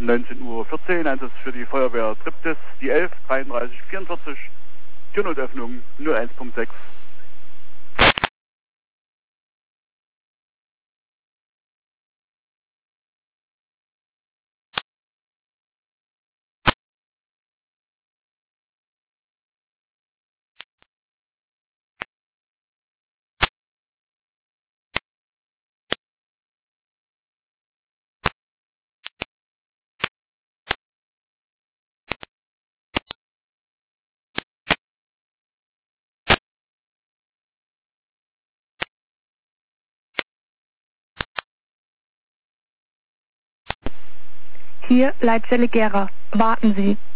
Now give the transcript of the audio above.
19:14 Uhr, Einsatz für die Feuerwehr Triptis, die 11, 33, 44, Türnotöffnung 01.6. Hier Leitzelle Gera. Warten Sie.